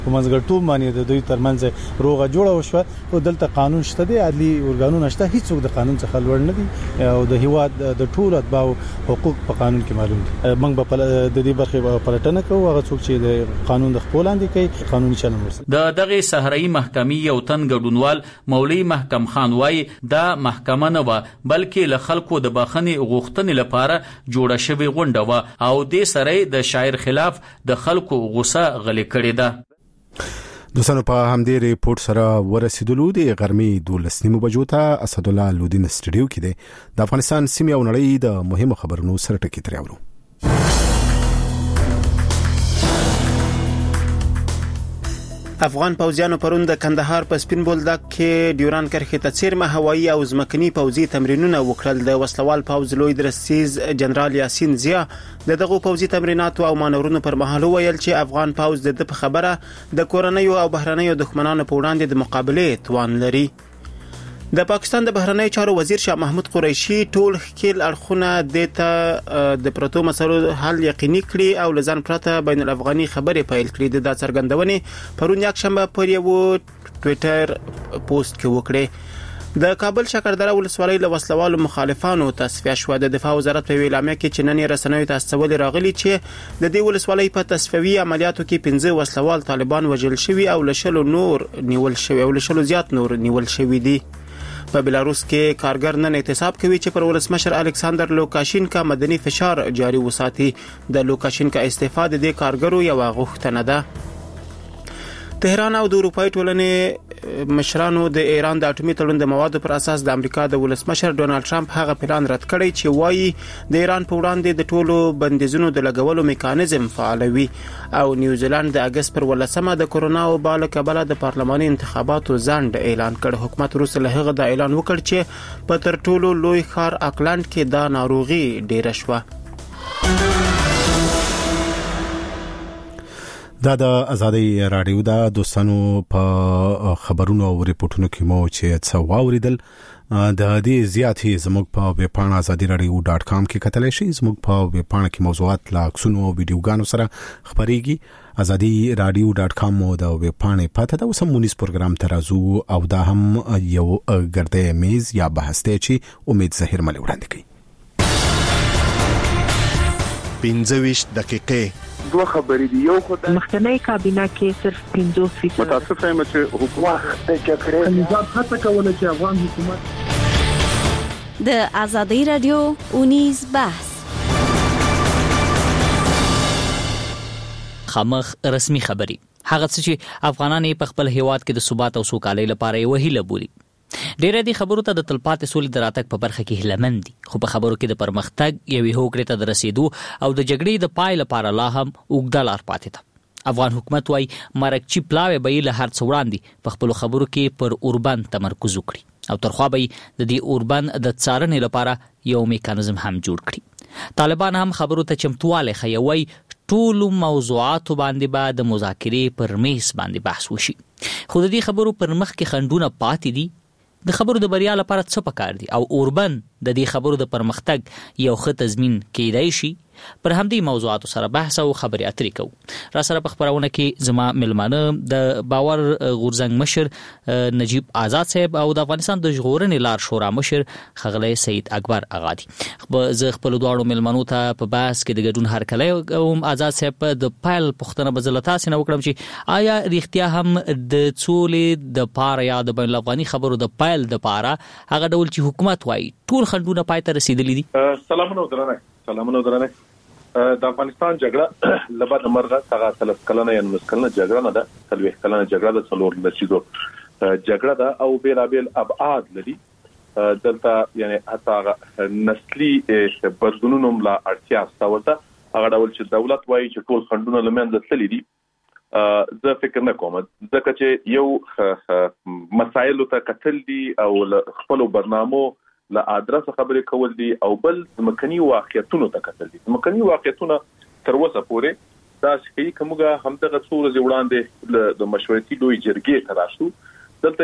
په منځګړیتوب باندې د دوی ترمنځ روغه جوړه وشوه او دلته قانون شته دی، عدلي ارګانونه شته، هیڅوک د قانون څخه لوړ نه دي او د هیواد د ټولو اتباعو حقوق په قانون کې معلوم دي. موږ به د دې برخې پلټنه کوو، هغه څوک چې د قانون د خپل لاندې کوي قانوني چلند ورسره. د دغه صحرایي محکمې یو تن ګډونوال مولوي محکم خان وايي دا محکمه نه و بلکې له خلکو د بخښنې غوښتنې لپاره جوړه شوې غونډه و او د سره د شاعر خلاف د خلکو غوسه غلې کړې ده. دوستانو په همدې ریپورت سره ورسېدلو د غرمې 12 بجو ته اسد الله لودین سټډیو کې د افغانستان سیمه او نړۍ د مهمو خبرونو سره ټکی ترېورو. افغان پوځیانو پرون د کندهار په سپین بولدک کې ډیوران کرښې ته څیرمه هوایي او ځمکني پوځي تمرینونه وکړل. د وسلوال پوځ لوی درستیز جنرال یاسین زیا دغه پوځي تمریناتو او مانورونو پر مهال ویل چې افغان پوځ د خبره د کورنیو او بهرنیو دښمنانو په وړاندې د مقابله توان لري. د پاکستان د بهرنیو چارو وزیر شاه محمود قریشي ټول ښکیل اړخونه د پروتو مسلو حل یقیني کړي او لزان پرته بین الافغاني خبرې پیل کړي. د څرګندونې پرون یکشنبه پر یو ټویټر پوسټ کې وکړي. د کابل شکردره ولسوالۍ له وسلوالو مخالفانو تصفیه شو. د دفاع وزارت په اعلامیه کې چې نن رسنیو ته استول راغلي چې د دې ولسوالۍ په تصفیوي عملیاتو کې 15 وسلوال طالبان وژل شوي او لشلو نور نیول شوي او لشلو زیات نور نیول شوي دي. په بلاروس کې کارګر نن احتساب کوي چې پر ولسمشر الکساندر لوکاشینکا مدني فشار جاري وساتي. د لوکاشینکا استعفا د دې کارګرو یو غوښتنه ده. تهران او د اروپای ټولنې مشرانو د ایران د اټومي تړون د موادو پر اساس د امریکا د ولسمشر ډونالد ټرمپ هغه پلان رد کړی چې وایي د ایران په وړاندې د ټولو بندیزونو د لګولو میکانیزم فعالوي. او نیوزیلند د اگست پر 18 د کورونا وبا له کبله د پارلماني انتخاباتو ځنډ اعلان کړ. حکومت وروسته له هغه د اعلان وکړ چې په تر ټولو لوی ښار اکلند کې دا ناروغي ډیره شوه. دا د ازادي رادیو دا دوستانو په خبرونو او ریپورتونو کې مو چې څه واوریدل د دې زیاتې زموږ په ویبپاڼه azadiradio.com کې کتلی شئ. زموږ په ویبپاڼه کې موضوعات لا عکسونو او ویډیوګانو سره خبرېږي. azadiradio.com مو د ویبپاڼې پته ده. اوس هم مونیز پروګرام ته راځو او دا هم یو ګردې میز یا بحث دی چې امید ظاهر ملي وړاندې کوي. 25 دقیقې دوه خبرې دي. یو خدای مخکنی کابینه کې صرف 50% متاسفه یم چې حکومت د جګړې نظام هڅه کوله چې افغان حکومت د ازادي رادیو اونیز بحث خامخ رسمي خبري هغه چې افغانان په خپل هیواد کې د ثبات او سوکالۍ لپاره یو هیله بولي. ډېر دي خبرو ته د تلپاتې سولې د راتګ په برخه کې هیلمن دي، خو په خبرو کې د پرمختګ یوې هوکړې ته د رسیدو او د جګړې د پای لپاره لا هم اوږده لار پاتې ده. افغان حکومت وايي مرکچی پلاوی به له هر څه وړاندې په خپل خبرو کې پر اوربان تمرکز وکړي او ترخوا به د دې اوربان د څارنې لپاره یو میکانیزم هم جوړ کړي. طالبان هم خبرو ته چمتواله خیوي ټول موضوعات باندې به د مذاکرې پر میز باندې بحث وشي. خو د دې خبرو پر مخ کې خندونه پاتې دي. د خبرو د بریا لپاره څه پکار دي او اوربن د دې خبرو د پرمختګ یو ښه تضمین کېدای شي. پر همدې موضوعاتو سره بحث او خبرې اترې کوو. را سره په خبرونه کې زما ملمانه د باور غورځنګ مشر نجیب آزاد صاحب او د افغانستان د ژغورنې لار شورا مشر ښاغلی سید اکبر اغا دي. زه خپل دواړو ملمنو ته په بحث کې د ګډون هرکلی کوم. آزاد صاحب د پیل پوښتنه به زه له تاسې نه وکړم چې آیا رښتیا هم د سولې د پاره یا د بین الافغاني خبرو د پیل د پاره هغه ډول چې حکومت وایي ټول خنډونه پای ته رسیدلي دي؟ سلامونه درنه. د افغانستان جګړه لبد مرغه څنګه 30 کلنه یا 19 کلنه جګړه نه ده، 30 کلنه جګړه د څلور لسیزو جګړه ده او بیلابیل ابعاد لري. دلته یعنی حتی نسلی بدلونونو لا اړتیا ستورته هغه ډول چې دولت وایي چې ټول خنډونه لمنځه تللي دي. زه فکر نه کوم ځکه چې یو مسایل ته کتل دي او خپل برنامو له ادرس خبرې کول دي او بل مکني واقعیتونو ته کتل دي. مکني واقعیتونه تر اوسه پورې دا چې کومه همدغه څو ورځې وړاندې د مشورتي لوی جرګې ته راشو. دلته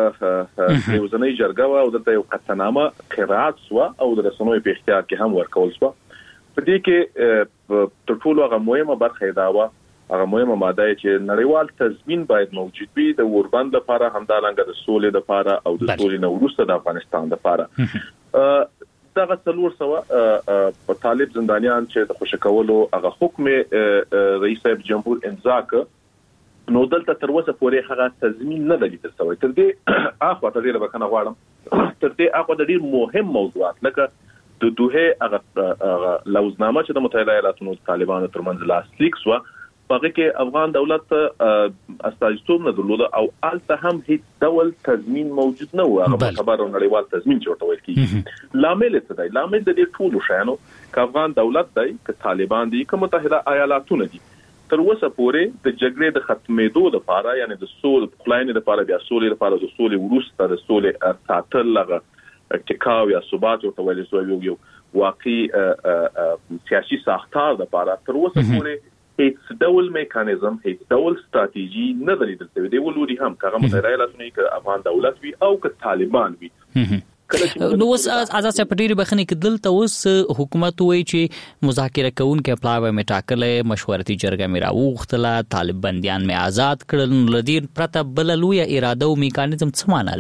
یو ځنۍ جرګه او دلته یو قطعنامه قرات سو او د رسنوي په اختیار کې هم ورکول سو. په دې کې تر ټولو هغه مهمه برخه دا و هغه مهمه ماده چې نړیوال تضمین باید موجود وي د اوربند لپاره همدارنګه د سولې لپاره او د سولې نه وروسته د افغانستان لپاره دغه 300 په طالب زندانیان چې د خوشکولو هغه حکم رئیس جمهور امضا ک نو دلته تر اوسه پورې هغه تضمین نه لیدل شوی تر دې اخو ته ډیره بکنه غواړم تر دې اخو د ډیر مهم موضوعات لکه د دوه هغه لوزنامه چې د متحده ایالاتو د طالبانو ترمنځ لاسلیک شو هغه کې افغان دولت استازیتوب نه درلود او الته هم هیڅ ډول تضمین موجود نه و هغه خبر نړیوال تضمین چې ورته کیږي لامل څه دی لامل د دې ټولو شانو ک افغان دولت دی ک طالبان دي ک متحده ایالاتو نه دي تر اوسه پورې د جګړې د ختمېدو لپاره یعنی د سول پلان لپاره بیا سولې لپاره د سولې وروسته د سولې ساتل لغه ټکاو یا ثبات او تولیدو یو واقعي سیاسي ساختار لپاره تر اوسه پورې هیڅ ډول میکانیزم هیڅ ډول ستراتیژي نه لیدل شوی دی ولوري هم کغه متحده ایالاتونه کې افغان دولت وی او که طالبان وی نو اوس آزاد سپټيري بخنه کې دلته اوس حکومت وایي چې مذاکره کوونکې پلاوی می ټاکلې مشورتي جرګه می راوغتله طالب بنديان می آزاد کړل لدیر پرته بل لوی اراده او میکانیزم څه معنی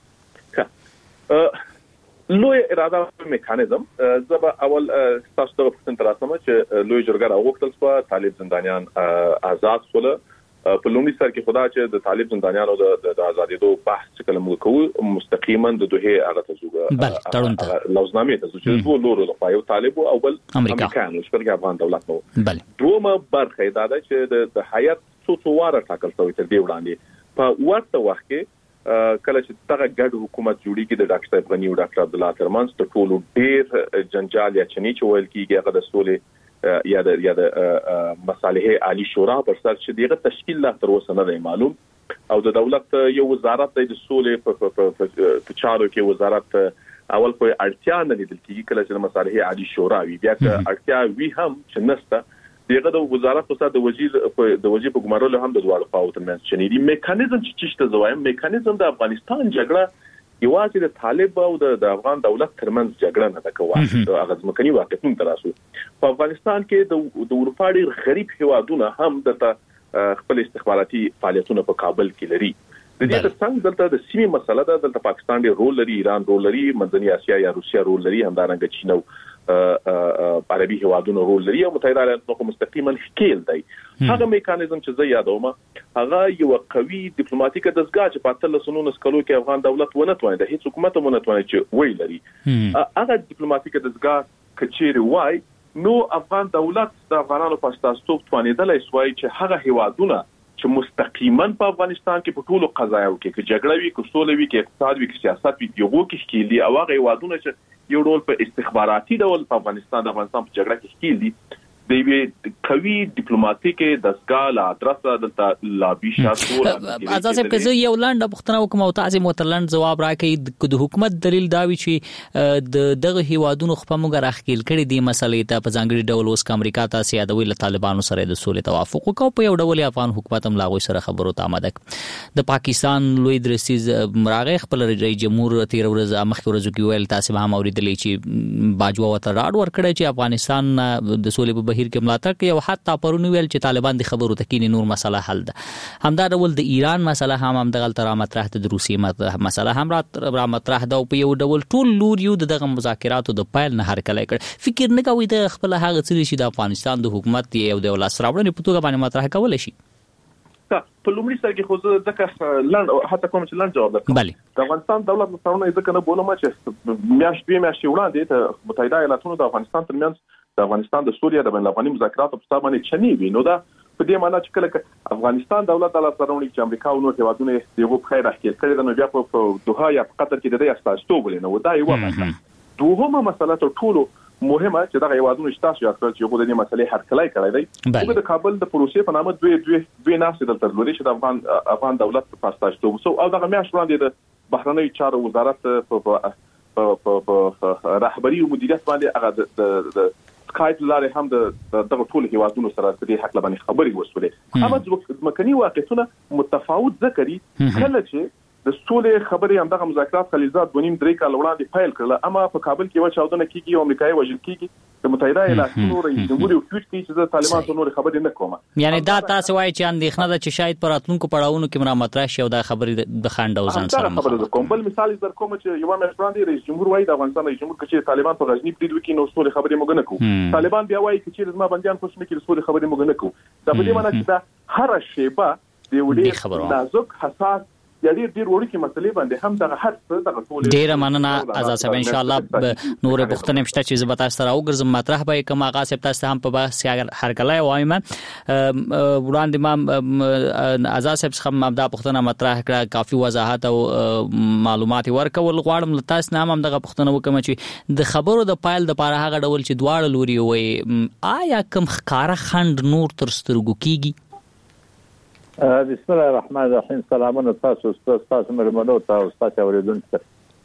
لري لوی اراده میکانیزم زبا اول تاسو د پښتون تراسمه چې لوی جرګه راوغتل په طالب زندانیان آزاد شول په لومړي سر کې خدا چې د طالب زندانیانو د ازادېدو بحث کله موږ کوو مستقیما د دوه هغه تزوګه لوزنامه ته چې دوه لورو د پایو طالب او بل امریکایانو چې افغان دولت نو دومره برخه دا ده چې د حیات څو واره ټاکل شوی تر دې وړاندې په ورته وخت کې کله چې دغه ګډ حکومت جوړیږي د ډاکټر صاحب غنی او ډاکټر عبد الله ترمنځ د ټولو ډیر جنجال یا چني چې ویل کیږي هغه د سولې یا د مصالحه عالی شورا پر سر چې دغه تشکیل لا تر اوسه نه معلوم او د دولت یو وزارت د سولې په چارو کې وزارت اول په اړتیا نه لیدل کیږي کله چې مصالحه عالی شورا وی بیا که اړتیا وی هم چې نسته دغه د وزارت په سر د وزیر په ګمارلو هم د دوه خواو ترمنځ چنيري میکانیزم چې څه زوایم میکانیزم د افغانستان جګړه یوازې د طالب او د افغان دولت ترمنځ جګړه نه ده کوي هغه ځمکني واقعیتون تراسو په افغانستان کې د اروپا ډیر غریب هیوادونه هم د خپل استخباراتي فعالیتونه په کابل کې لري د دې ترڅنګ دلته د سیمې مسله ده دلته پاکستان ډیر رول لري ایران رول لري منځنۍ اسیا یا روسیا رول لري همدارنګه چین او عربي هیوادونو رول لري او متحده ایالاتو مستقیما ښکیل دی هغه میکانیزم چې زه یادوم هغه یو قوي ډیپلوماټیک دستګاه چې په 13 کلو کې افغان دولت ونه توانید د هیڅ حکومت ونه توانید چې وی لري هغه ډیپلوماټیک دستګاه کچېری وای نو افغان دولت د افغانانو په استازیتوب توانیدلای شوی چې هغه هیوادونه چې مستقیما په افغانستان کې په ټولو قضایاو کې جګړه وي کې سوله وي کې اقتصاد وي کې سیاست وي یو کې ښکیلي او هغه هیوادونه چې یو ډول په استخباراتي ډول په افغانستان په جګړه کې ښکیلي د وی قوي ډیپلوماټیک دستګاه لا ادرسه د لابي شاسو اجازه په زه یو لاند پښتنه وکم او تاسو متلند جواب راکړي د حکومت دلیل دا وی چې دغه هیوادونو خپل موږ راخیل کړي دي مسلې ته په ځانګړي ډول اوس امریکا ته سیادوي له طالبانو سره د سولې توافق وکاو په یو ډول افغان حکومت هم لاغوي سره خبرو ته آمده د پاکستان لوی درسیز مراغه خپل رئیس جمهور تیر ورځ مخکې ورځو کې ویل تاسو هم اوریدلې چې باجوا وته راډ ور کړی چې افغانستان د سولې په بهیر کې ملاتړ کوي او حتی پرونی ویل چې طالبان د خبرو تکینی نور مسله حل ده همدا ډول د ایران مسله هم دغه تر مطرح ده د روسي مسله هم را مطرح ده او په یو ډول ټول لور یو دغه مذاکراتو د پایل نه هر کله کړ فکر نه کوي د خپل هغه څه چې د افغانستان د حکومت یو د ولاس راوړنې په توګه باندې مطرح کول شي په لومړي سر کې خو ځکه لاند حتی کوم چې لاند جواب درکړم د افغانستان دولت مساونه ځکه نه بولم چې میاشتې وړاندې ته متحده ایالاتونو د افغانستان ترمنځ د افغانستان د سوریا د بین الافغاني مذاکراتو په ستامه چني وي نو دا په دې معنی چې کله افغانستان دولت د لاسرونی چې امریکا او نور هیوادونه یو په خیر اخیل کړي د نو بیا په دوحه یا په قطر کې د دې استازیتوب ولنه ودا یو مسله دوهمه مسله ټولو مهمه چې دغه هیوادونو شتاس یا کړ چې یو د دې مسلې هر کله کړی دی او د کابل د پروسې په نامه دوی ناسې دلته لري چې د افغان دولت په استازیتوب سو او دغه میاشت وړاندې د بهرنی چارو وزارت په رهبری او مدیریت باندې هغه د سکایپ لاره هم د دغه ټول هیوادونو سره د دې حق لبني خبري وسولې اما ځمکني واقعیتونه متفاوت ذکرې کله چې د سولې خبرې همدغه مذاکرات خلیزات 2.5-3 کال وړاندې پیل کړل، اما په کابل کې چاودنه کیږي او امریکایي وژل کیږي. د متحده ایالاتونو رئیس جمهور یو ټویټ کوي چې د طالبان ته نور خبرې نه کوم. یعنی دا تاسو وایي چې اندېښنه ده چې شاید پر راتلونکو پړاوونو کې مطرح شي او دا خبرې د خنډ او ځان سره خبره کوم. بل مثال در کوم چې یو مې وړاندې رئیس جمهور وایي د افغانستان رئیس جمهور چې طالبان په غزنی برید وکړي نو سولې خبرې موږ نه کوو. طالبان بیا وایي چې زما بنديان په سیمه کې سولې خبرې موږ نه کوو. دا په دې معنی چې دا هر شیبه د وړي نازک حساس ډیر وړوکی مسلې باندې هم دغه هر څه دغه ټول ډیر مننه آزاد صاحب. ان شاء الله نور پښتنې مشته چې زه به تاسو سره وګرځم مطرح به کوم آغاز تاسو هم په بحث هر کله وایم. وړاندې ما آزاد صاحب څخه مبدا پښتنه مطرح کړه، کافي وضاحت او معلومات ورکول غواړم. تاسو نام هم دغه پښتنه وکم چې د خبرو د پایل د پاره هغه ډول چې دواړه لوري وي آیا کوم ښکارا خند نور تر سترګو کیږي؟ بسم الله الرحمن الرحیم. سلامونه تاسو مرمنو تاسو اوریدونکو.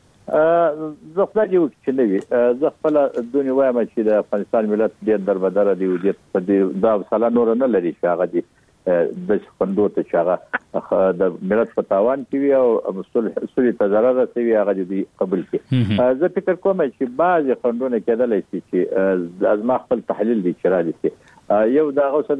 زه خپل یو چې نوی زه خپل دونی وایم چې د افغانستان ملت ډېر دربدره دی او د دا سلا نور نه لري چې هغه دی د خندو ته چې هغه د ملت په تاوان کې وي او مسؤل تضرر رسوي هغه دی قبول کړي. زه فکر کوم چې بعض خندونه کېدل چې از ما خپل تحلیل دی چې را دي یو دا اوسه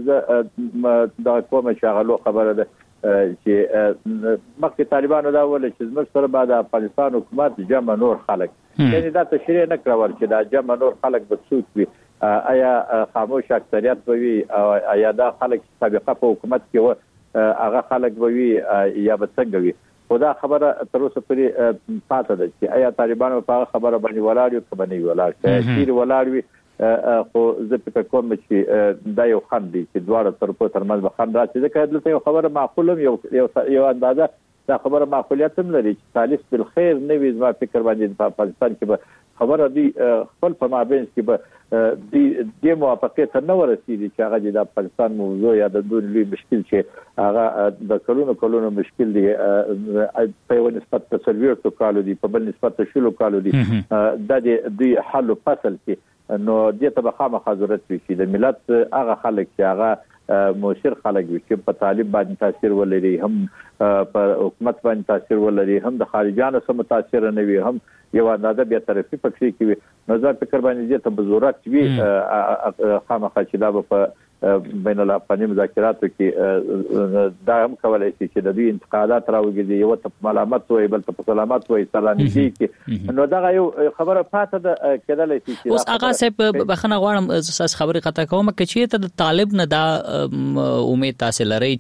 دا کومه شغله خبره ده چې مخکې طالبانو دا ول چې زموږ سره بعد افغانستان حکومت جمع نور خلک یعنی دا تشریح نه کړول چې دا جمع نور خلک به څوک وي، آیا خاموش اکثریت به وي او آیا دا خلک سابقه په حکومت کې و هغه خلک به وي یا به څنګه وي. خدا خبره تر اوسه پورې پاتې ده چې آیا طالبانو په خبره باندې ولاړ یو که نه ولاړ چې ولاړ وي. خو زه فکر کوم چې دا یو خند دی چې دواړه طرفو ترمنځ به خند راشي. ځکه دلته یو خبره معقوله یو اندازه دا خبره معقولیت هم لري چې ثالث بالخير نه وي. زما فکر باندې په افغانستان کې به خبره دی خپل په مابین کې به د موافقه ته نه ورسېږي چې هغه د افغانستان موضوع یا د دوی لوی مشکل چې هغه د کلونو مشکل دی په یو نسبت ته 40 کالو دی په بل نسبت ته 60 کالو دی د دې حل فصل کې نو دې ته به خامخا ضرورت وي چې د ملت هغه خلک چې هغه مؤثر خلک وي چې په طالب باندې تاثیر ولري، هم په حکومت باندې تاثیر ولري، هم د خارجانو سره متاثر نه وي، هم یو اندازه بیا طرفي پکې کې وي. نو زه فکر باندې دې ته به ضرورت وي خامخا چې دا په بین الافغاني مذاکراتو کې دا هم کولای شي چې د دوی انتقادات راوګرځي، یو ته ملامت وي بل ته سلامت وي سلامتی کې. نو دا یو خبره پاتې ده کېدلای شي چې اوس هغه صاحب بخنه غواړم اساس خبره قطع کوم چې ته د طالب نه دا امید تاسو لري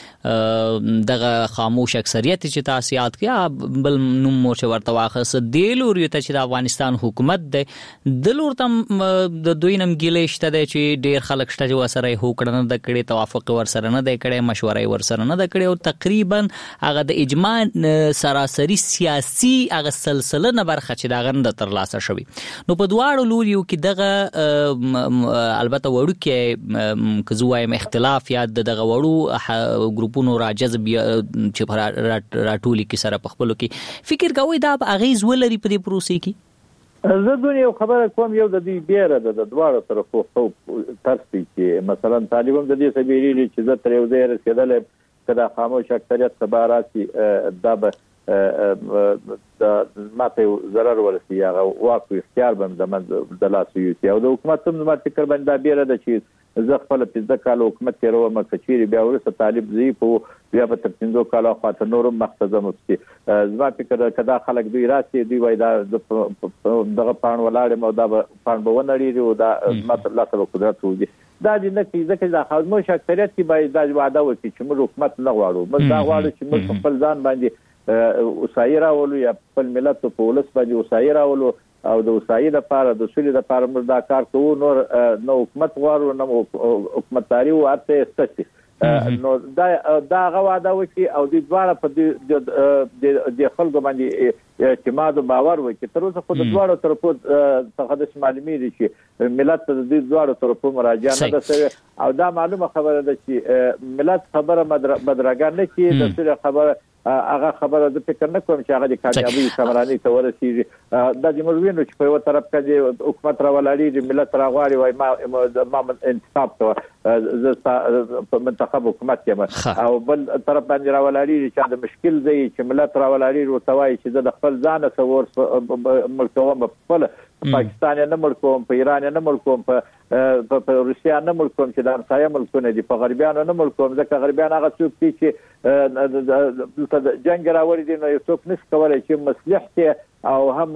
چې دغه خاموش اکثریت چې تاسو یاد کړه بل نوم مو ورته واخص دیلوري ته چې د افغانستان حکومت دی دلور تم د دوی نم ګیلې شته چې ډیر خلک شته چې وسره هوکړه نه د کړې توافق ورسره نه د کړې مشورې ورسره نه د کړې او تقریبا هغه د اجماع سراسری سیاسي هغه سلسله نه برخه چې دا غند تر لاسه شوی. نو په دواړو لوریو کې دغه البته وړو کې کزوایم اختلاف یا دغه وړو ګروپونو راجذب چې راټولي کې سره په خپلو کې فکر کوي دا اغیز ولري په دې پروسې کې. زه دونه یو خبره کوم یو د دې بیره د دواړو طرفو خو ترسي چې مثلا طالبان د دې سبيري چې زه تر یو ځای رسیدل کدا خاموش اکثریت سباراتي دا د ماته ضرر ورسي هغه واقع اختیار باندې د لاسو یو د حکومت هم د فکر باندې دا بیره د چې زه خپل په ځکه حکومت کې روه مکچيري بیا ورسره طالب ضعیف او بیا په تپینځو کاله خاطر نورم مقصد مفتی زما فکر کدا خلک دوی راسي دوی وای دا دغه پان ولاړ مو دا پان بونړي او دا ماته لاسو قدرت وږي دا د نکې ځکه دا خاموش اکثریت کې باید دا وعده وکړي چې موږ حکومت نه غواړو، موږ دا غواړو چې موږ خپل ځان باندې وسایره ولو یا خپل ملت په ولس باندې وسایره ولو او د وسایل لپاره د سولې لپاره موږ دا کار کوو. نور نو حکومت غواړو نو حکومتداري ورته استثي نو دا غواړه وکي او د دواره په د خلکو باندې اعتماد او باور وکي. تر اوسه خو د دواره طرفو څخه د معلومي دي چې ملت د دواره طرفو مراجعه نه ده او دا معلومه خبره ده چې ملت خبره بدرګه نه کی د څه خبره هغه خبره د فکر نه کوم چې هغه د کامیابی کمرانی ته ورسیږي. د جمهوریت چې په یو طرف کې حکومت راولړي ملت راغواړي وای ما انتخاب ته ز منتخب حکومت یم او بل طرف باندې راولړي چې د مشکل دی چې ملت راولړي ورتوي چې د خپل ځان سور ملکوم په پاکستان نه ملکوم په ایران نه ملکوم په روسیا نه ملکوم چې د همسایه ملکونه دي په غربیانو نه ملکوم ځکه غربیان هغه څوک دي چې د جنگ راوړي دي نو یو څوک نشي کولای چې مصلح ته او هم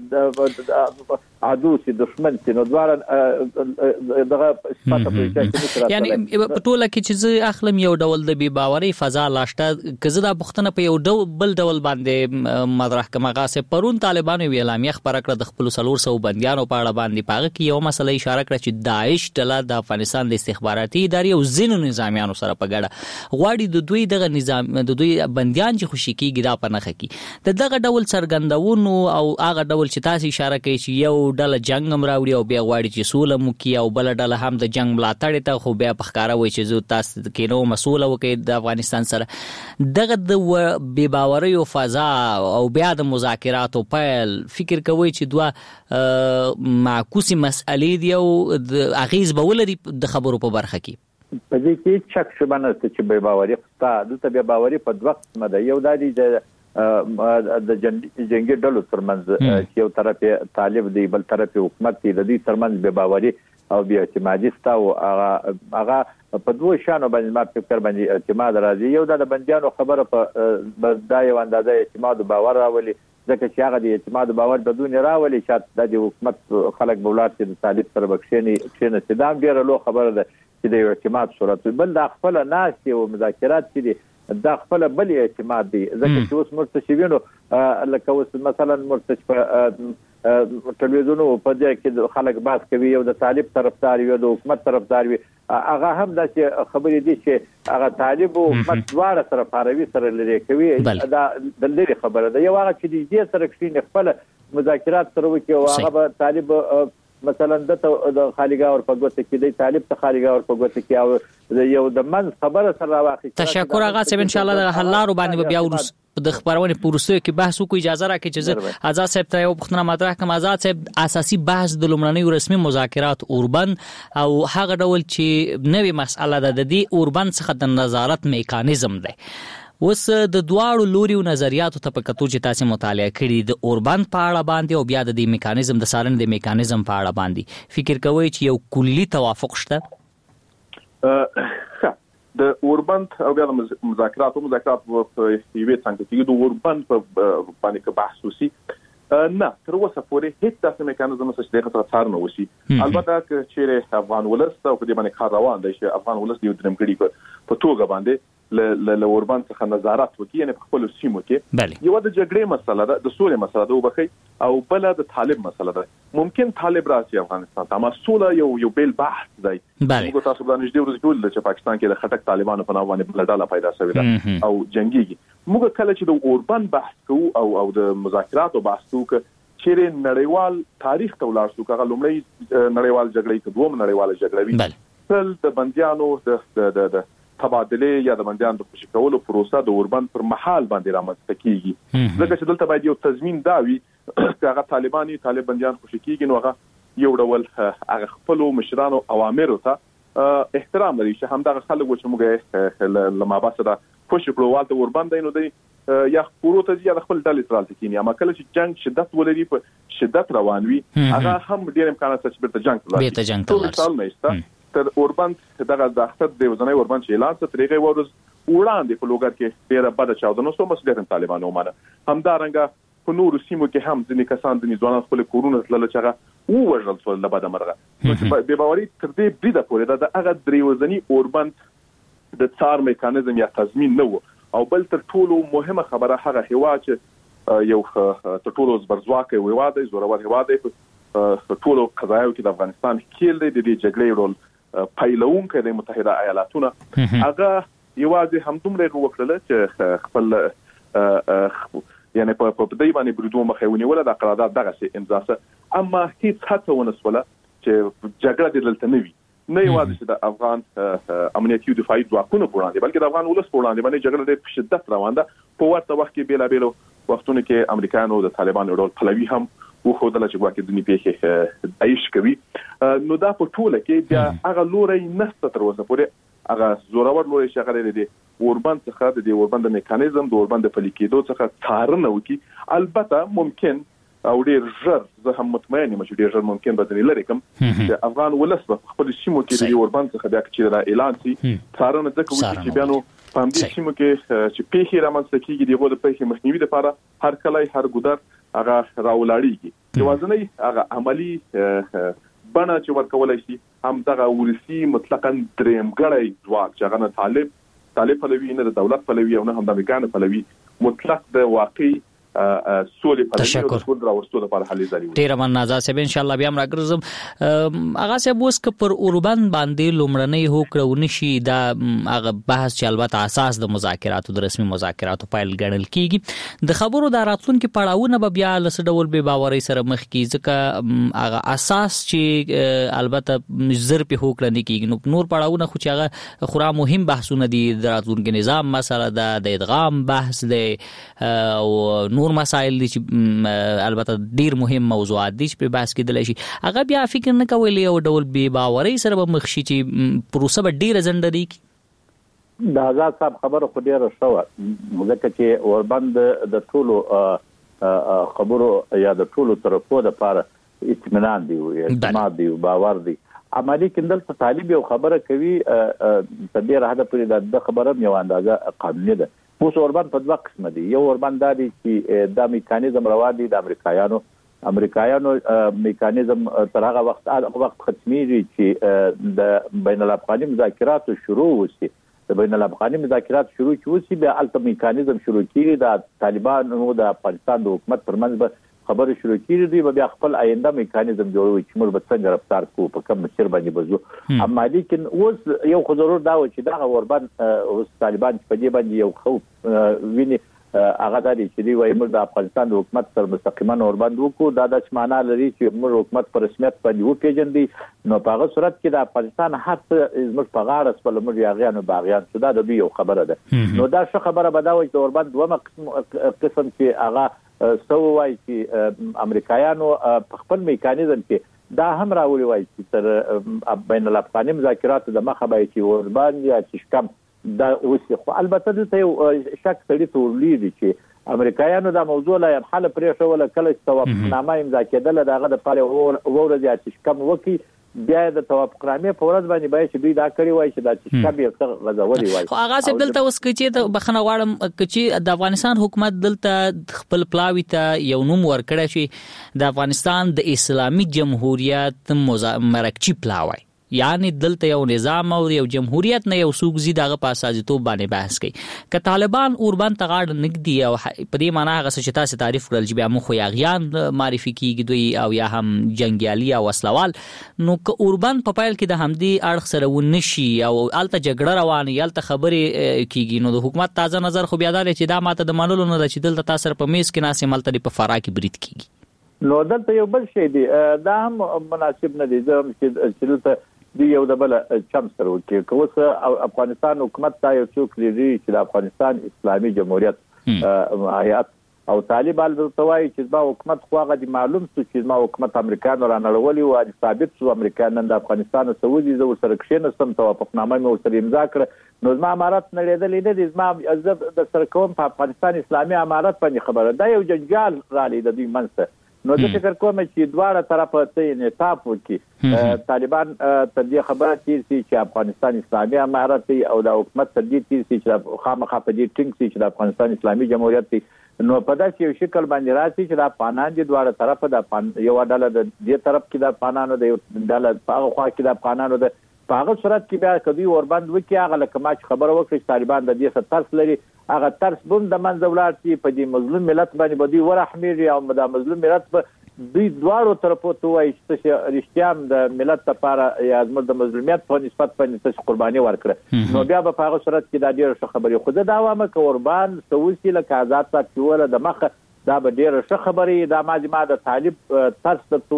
عدو سي دشمن سي نو دوار دغه صفته په چې یعنی په ټوله کې چې زه اخلم یو ډول د بي باوري فضا لاشته کزه د بختنه په یو بل ډول باندې مطرح کما غاسه پرون طالبانو اعلامیه خبره کړه د خپل 400 بنديانو په اړه باندې پاغه کې یو مسله اشاره کړه چې داعش ډله د افغانستان د استخباراتي ادارې او ځینو نظامیانو سره په ګډه غواړي د دوی دغه نظام د دوی بنديان چې خوشي کیږي دا په نخ کې دغه ډول سرګندونو او هغه ډول چې تاسو اشاره کوي چې یو ډله جنگ هم راوړي او بیا غواړي چې سوله مو کی او بل ډله هم د جنگ ملاتړ ته خو بیا پخکاره وي چې زو تاسو کې نو مسؤل وکي د افغانستان سره دغه د بے باوري او فضا او بیا د مذاکراتو پیل فکر کوي چې دوه معکوسي مسئلې دی او د اغیز به ولري د خبرو په برخه کې په دې کې چک شبانه چې بے باوري خطا د بے باوري په دوه قسمه ده. یو د جنگي ډلو ترمنځ چې یو طرف طالب دی بل طرف حکومت دی د دې ترمنځ بے باوري او بیا اعتمادي ستا او هغه په دوه شانو باندې ما فکر باندې اعتماد راځي. یو د بنديانو خبره په دا یو اندازه اعتماد او باور راولي ځکه چې هغه د اعتماد او باور بدون راولي چې د حکومت خلک بولات چې د طالب سره بخښنی چې دا ډیره لو خبره ده چې د اعتماد صورت بل د خپل ناس او مذاکرات چې دا خپل بل اعتماد دی ځکه چې اوس مرتشوینو لکه اوس مثلا مرتش په ټلویزیونو په دې کې خلک باس کوي یو د طالب طرفدار وي د حکومت طرفدار وي هغه هم د خبرې دي چې هغه طالب او حکومت دواړه سره پاروي سره لري کوي دا د لري خبره ده. یو هغه چې دې سره کې خپل مذاکرات سره وکي او هغه طالب مثلا د خالګا اور په ګوته کې د طالب ته خالګا اور په ګوته کې او یو د من خبره سره واخی تشکر هغه سم ان شاء الله د حلارو باندې بیا ورس د خبرونه پورسته کې بحث وکړو. اجازه راکړئ چې آزاد صاحب ته یو پوښتنه مطرح کوم. آزاد صاحب اساسي بحث د لومړنیو رسمي مذاکرات اوربند او هغه ډول چې نوې مسأله ده د دې اوربند څخه د نظارت میکانیزم دی. اوس د دواړو لوريو نظریاتو ته په کتو چې تاسو مطالعه کړی د اوربند په اړه باندې او بیا د دې میکانیزم د سارن د میکانیزم په اړه باندې فکر کوئ چې یو کلی توافق شته؟ د اوربند او بیا د مذاکرات په یوې څنګه کې د اوربند په باندې کې بحث وسی نه تر اوسه پورې هیڅ داسې میکانیزم نشته چې دغه څار نه وسی. البته چې افغان ولس او په دې باندې کار روان دی چې افغان ولس د درمګړي په توګه باندې ل اوربند څخه نظارت وکړي یعنی په خپل سیمو کې یو د جګړې مسله ده د سولې مسله ده وبخي او بل د طالب مسله ده. ممکن طالب راشي افغانستان ته اما سوله یو بیل بحث دی. موږ تاسو باندې نږدې ورځ کې چې پاکستان کې د خټک طالبانو په نامه باندې بلډاله پیدا شوې ده او جنگيږي. موږ کله چې د اوربند بحث کوو او د مذاکراتو بحث کوو چې نړیوال تاریخ ته ولاړ شو هغه لومړی نړیوال جګړې کې دوم نړیوال جګړه وی تل د بنديانو د تبادله یا د بنديانو د خوشي کولو پروسه د اوربند پر محل باندې رامنځته کیږي ځکه چې دلته باید یو تضمین دا وي چې هغه طالب بنديان خوشي کیږي نو هغه یو ډول هغه خپل مشرانو اوامر ته احترام لري چې همدغه خلک چې موږ لما باسه خوشي کړو والته اوربند نو دی یا پروته یا خپل ډلې ترال تکینی اما کله چې جنگ شدت ولري په شدت روان وي هغه هم ډیر امکانات چې بیرته جنگ ترلاسه تر اوربند دغه د اختر د وزنۍ اوربند چې اعلان څه طریقې ورز وړاندې په لوګر کې ډیره بده چاودنه سو مسؤلیت طالبانو ومانه همدارنګه په نورو سیمو کې هم ځینې کسان د ځوانان خپل کورونه تلل چې هغه وژل شول له بده مرغه به باوري تر دې بریده پورې د هغه درې وزنۍ اوربند د څار میکانیزم یا تضمین نه وو او بل تر ټولو مهمه خبره هغه هوا چې یو تر ټولو زبرځواکه هوا دی زورور هوا دی په ټولو قضایو کې د افغانستان کېل دی د دې جګړې رول پایلونکو د متحده ایالاتونو هغه یوازې همدومره وکړل چې خپل یعنی په دې باندې بریدو مخاوني ولا د قرارداد دغه امضا سره اما هیڅ هڅه ونه سوله چې جګړه دلته نه وي نه یوازې د افغان امنیتي او دفاعي ځواکونو په وړاندې بلکې د افغان ولس په وړاندې باندې جګړه ډېر په شدت روانه ده. په ورته وخت کې بیلابېلو وختونو کې امریکایانو د طالبانو ډول پلوي هم وښودله چې ګواکې دني پیښې عیش کوي. نو دا په ټوله کې بیا هغه لوري نشته تر اوسه پورې هغه زورور لوري چې هغه لري اوربند څخه د اوربند میکانیزم د اوربند د پلي کېدو څخه څارنه وکړي. البته ممکن او ډیر ژر زه هم مطمئن یم چې ډیر ژر ممکن به د لری کوم چې افغان ولس په خپل سیمو کې د اوربند څخه بیا چې را اعلان شي څارنه ځکه وکړي چې بیا نو په همدې سیمو کې چې پیښې رامنځته کیږي دغه د پیښې مخنیوي لپاره هر کله هر ګودر هغه راولاړیږي. یوازنی هغه عملی بڼه چې ورکولای شي هم دغه ورسی مطلقاً درېمګړی ځواک چې هغه طالب پلوي نه د دولت پلوي او نه هم د امریکا پلوي مطلق د واقعي سولې په اړه د ټول راوستو لپاره حل ځای وي. ډیر مننه آزاد صاحب، ان شاء الله بیا راګرځم. هغه صاحب اوس که پر اوربند باندې لومړنۍ هوکړه ونشي دا هغه بحث چې البته اساس د مذاکراتو د رسمي مذاکراتو پایل ګڼل کیږي د خبرو د راتلونکو پړاوونه به بیا لس ډول به باوري سره مخ کی ځکه هغه اساس چې البته زر په هوکړه نه کیږي نو نور پړاوونه خو چې هغه خورا مهم بحثونه دي د راتلونکو نظام مسله د ادغام بحث دی او نور مسائل دي چې البته ډیر مهم موضوعات دي چې په بحث کې دلشي هغه بیا فکر نه کوي یو ډول به باوري سره به مخشي چې پروسه به ډیر زندري کی. د آزاد صاحب خبره خو ډیره شوه ځکه چې اوربند د ټولو خبرو یا د ټولو طرفو لپاره اطمینان دی او اعتماد دی او باور دی. عملی کندل ته طالب یو خبره کوي په ډیره حد پورې د خبره یو اندازه قانوني ده. اوس اوربند په دوه قسمه دي. یو اوربند دی چې د میکانیزم روا دي د امریکایانو میکانیزم تر هغه وخت ختميږي چې د بین الافغاني مذاکراتو شروع وشي. د بین الافغاني مذاکرات شروع وشي بیا الته میکانیزم شروع کیږي د طالبانو د افغانستان د حکومت ترمنځ به خبرې شروع کیږي بیا خپل آینده میکانیزم جوړوي چې موږ به څنګه رفتار کوو په کوم مسیر باندې بزو. اما لیکن اوس یو خو ضرور دا و چې دا اوربند اوس طالبان په دې باندې یو خوف ویني هغه د دې چې دی وايي موږ د افغانستان د حکومت سره مستقیما اوربند وکړو. دا د معنا لري چې موږ حکومت پر رسمیت باندې وپیژندي نو په هغه صورت کې د افغانستان هڅه موږ په غاړه سپل موږ یاغیانو باغیان شو. دا د یو خبره ده. نو دا څه خبره به دا و چې اوربند دوه قسم چې هغه سو وای چې امریکایانو په خپل میکانیزم کې دا هم راولي وای چې تر بین الافغاني مذاکراتو د مخه به چې اوربند یا چې کم دا اوس خو البته د یو شک سړي تورلي چې امریکایانو دا موضوع لا حل پرې شو ولا کله توافقنامه امضا کېدل دغه د پاره ورځ یا چې کم وکی بیا د توافقنامه په ورځ باندې به چې دوی دا کړی وای چې دا چې کبي څه غزولي وای. خو هغه څه دلته اوس کې چې بخنه غواړم چې د افغانستان حکومت دلته خپل پلاوی ته یو نوم ورکړی چې د افغانستان د اسلامي جمهوریت مرکچی پلاوی یعنی دلته یو نظام او یو جمهوریت نه یو سوق زی دغه په اساسیتوب باندې بحث کوي. که طالبان اوربند تغاړ نګدي او په دې معنی هغه چې تاسو تعریف کړل چې بیا مخ یا غیان معرفي کیږي دوی او یا هم جنگیالي او وسلوال نو که اوربند په پایل کې د همدي اړخ سره ونشي او الته جګړه روانه یالته خبرې کیږي نو د حکومت تازه نظر خو بیا دالې چې دا ماته د منلو نه چې دلته تاسو په میز کې ناسې ملته په فرا کې برید کیږي. نو دلته یو بل شی دی دا هم مناسب نه دی چې دلته دی یو د بل چم سره وکړي. کوڅه افغانستان حکومت دا یو څوک لري چې د افغانستان اسلامي جمهوریت هیئت او طالبان ورته وایي چې ما حکومت خو هغه معلوم څه چې ما حکومت امریکایانو رانړولي او ثابت شو امریکایان د افغانستان سعودي زو سره کښینستم توافقنامه مې سره امضا کړه نو ما امارات نړیدلې نه دي ما د سره کوم په افغانستان اسلامي امارات باندې خبره دا یو جنجال رالي د دې منځ نو د فکر کوم چې دواړه طرفه ته انعطاف وکړي. طالبان تر دې خبره تیر سي چې افغانستان اسلامي امارات او د حکومت تر دې تیر سي چې خامخا په دې ټینګ سي چې د افغانستان اسلامي جمهوریت نو په داسې یو شکل باندې راځي چې د افغانان د دواړه طرفه د یو ډله د دې طرف کې د افغانانو د یو ډله په خوا کې د افغانانو د په هغه صورت کې بیا کدی اوربند وکي هغه لکه ما چې خبره وکړي طالبان د دې سترس لري هغه ترس بم د منځ ولار چې په دې مظلوم ملت باندې بدی ورحمېږي او د مظلوم ملت په دوی دواړو طرفو ته وایي چې رښتیا د ملت لپاره یا زموږ د مظلومیت په نسبت باندې څه قرباني ورکړه نو بیا په هغه صورت کې دا ډېر ښه خبرې خو دا عوامه قربان سوسي لکه آزاد پاتې ولا د مخه دا به ډېر ښه خبرې دا ما د طالب ترس ته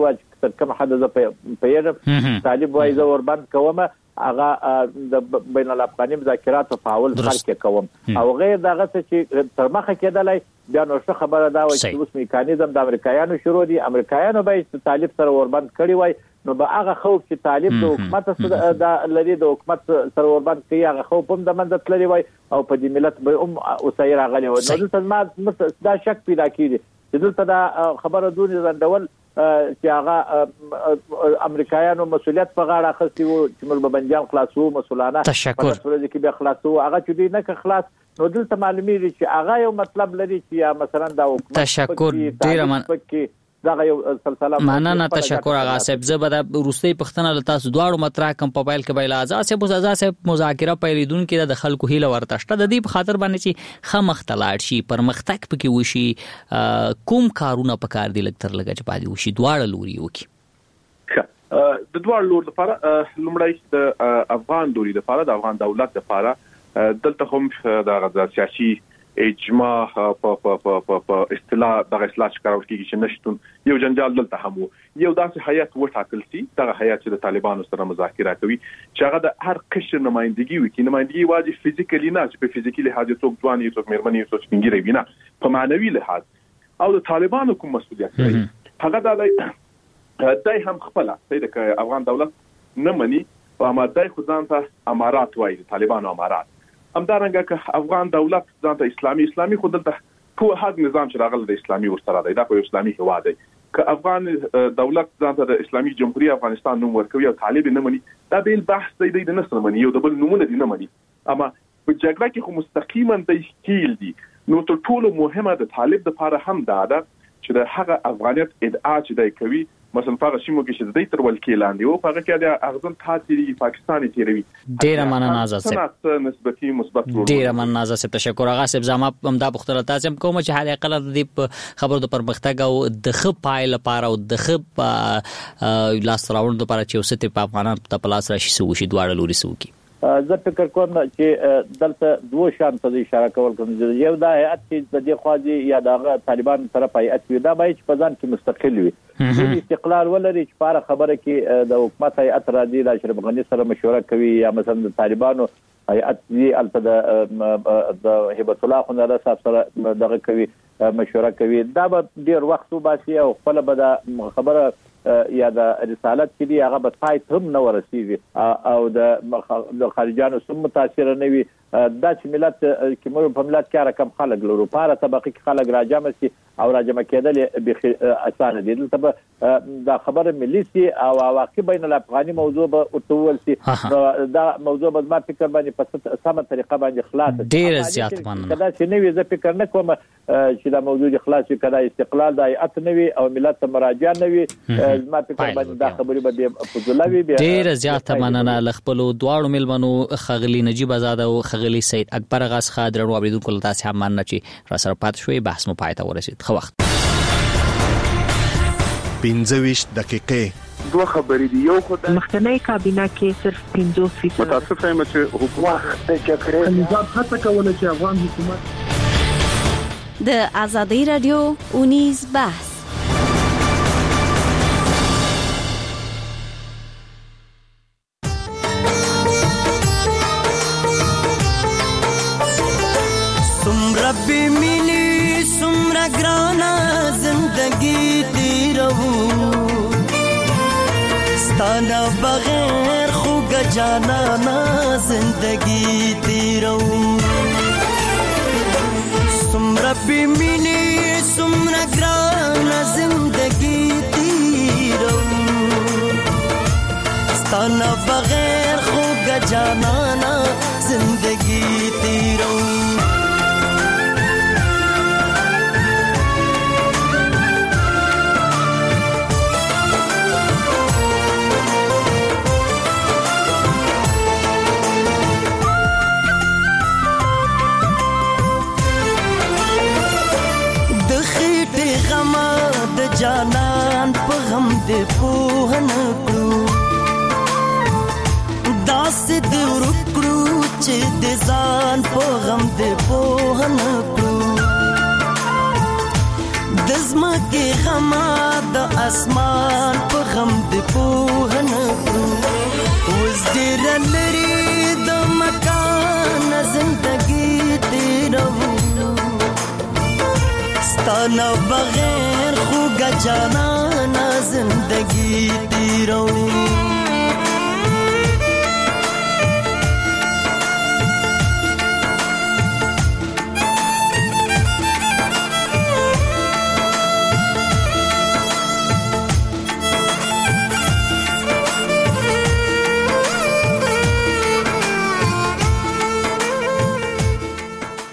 تر کوم حد زه په طالب وایي زه وربند کوم هغه د بین الافغاني مذاکرات په اول سر کې کوم او غیر دغه چې تر مخه کېدلای بیا نو څه خبره دا وایي چې اوس میکانیزم د امریکایانو شروع دي امریکایانو به طالب سره وربند کړی وای نو به هغه خوف چې طالب د حکومت سره د لري د حکومت سره وربند کوي هغه خوف هم د منځ تللی وای او په دې ملت به اوسای راغلی وای نو دلته ما دا شک پیدا کیږي چې دلته دا خبره دونې زندول چې هغه امریکایانو مسؤلیت په غاړه اخیستی وو چې موږ به بندیان خلاصو مسولانه تشکر ورځ کې به خلاصو هغه چې دوی نه خلاص نو دلته معلومیږي چې هغه یو مطلب لري چې مثلا دا حکومت تشکر ډیر من دا یو سلسله مننه تشکر آغا صاحب زبده روسي پښتنه له تاسو دواړو مطرح کم په موبایل کې بایل آزاد صاحب آزاد صاحب مذاکره پیلیدون کې د خلکو هیله ورتشته د دې په خاطر باندې چې خمختلاړ شي پرمختګ پکې وشي کوم کارونه پکار دي لکتر لګه چې پاتې وشي دواړه لوري وکي د دواړو لور لپاره لومړی د افغان لوري لپاره د افغان دولت لپاره دلته هم د غزا سیاسي اجماع په اصطلاح د اصلاح کارول کیږي چې نشټون یو جنجال دلته هم یو داسې هیئت وټاکل سي دغه هیئت چې د طالبانو سره مذاکره کوي چې هغه د هر قشر نمائندګي وکړي نمائندګي واجب فزیکلی نه چې په فزیکي لحاظ څوک ځوان یو څوک مېرمن یو څوک سپینګری وي نه په معنوي لحاظ او د طالبانو کوم مسؤلیت لري هغه دای هم خپل د افغان دولت نه مني او امادای خدان ته امارات وایي طالبانو امارات همدارنګه که افغان دولت ځانته اسلامي خو دلته په هغه نظام چې راغلی د اسلامي ورسره دی دا په اسلامي هواد دی که افغان دولت ځانته د اسلامي جمهوریت افغانستان نوم ورکوي او طالب نه مني دا بیل بحث دی د نسل مني یو د بل نمونه دي نه مني اما په جګړه کې خو مستقیما د کیل دي نو تر ټولو مهمه د طالب لپاره هم دا ده چې د هغه افغانیت ادعا چې دی کوي مثلا په شیمو کې چې د دې تر ولکې لاندې او هغه کې د اغزن تاثیري پاکستاني تیروي ډیر مننه آزاد صاحب نسبتي مثبت ډیر مننه آزاد صاحب تشکر آغا صاحب زما هم دا بختره تاسو کوم چې حال اقل د دې خبرو د پرمختګ او د خپ پای لپاره او د خپ لاس راوړل لپاره چې اوسته په افغانانو ته پلاس راشي سو شي دواړه لوري سو کی زه فکر کوم چې دلته دوه شان ته اشاره کول کوم یو دا هیئت چې د دې خواجه یا د طالبان طرف هیئت وي دا باید په ځان کې مستقل وي د استقلال ولري چې په خبره کې د حکومت هیئت راځي د اشرف غنی سره مشوره کوي یا مثلا د طالبانو هیئت دی البته د هبت الله خندا صاحب سره دغه کوي مشوره کوي دا به ډیر وخت وباسي او خپل به د خبره یا د رسالت کې دی هغه به پای هم نه ورسیږي او د خارجانو سم متاثر نه وي دا چې ملت کې موږ په ملت کې رقم خلک لرو په طبقه کې خلک راجمع سي او راجمع کېدل به اسانه دي دلته دا خبره ملي سي او واقع بین الافغاني موضوع به ورتول سي دا موضوع به ما فکر باندې په سمه طریقه باندې خلاص ډیر زیات مننه کدا چې نوې زه فکر نه کوم چې دا موضوع خلاص کړه استقلال د هیئت نوي او ملت ته مراجعه نوي ما فکر باندې دا خبرې به فضلوي ډیر زیات مننه لخپلو دواړو ملمنو خغلی نجیب آزاد او خغلی سید اکبر غاز خادر او عبدالله کول تاسو هم مننه چې را سره پات شوي بحث مو پای ته ورسید خو وخت 15 دقیقې دوه خبرې دي یو خدای مخکنی کابینه کې صرف 50% متاسف یم چې حکومت د جګړې نظام هڅه کوله چې افغان حکومت د ازادي رادیو اونیز بحث ربي ميني سمرا گرانا زندگی تیرو ستانا بغیر خوگ جانانا زندگی تیرو ربي ميني سمرا گرانا زندگی تیرو ستانا بغیر خوگ جانانا زندگی تیرو جانان په غم دې په نکړو داس دې ورکړو چې دې ځان په غم دې په نکړو د زما کې غما د اسمان په غم د پوهن اوس ډېر لري د مکان زندگی تیرو ستانه بغیر خوږه جانانه زندگی تیرو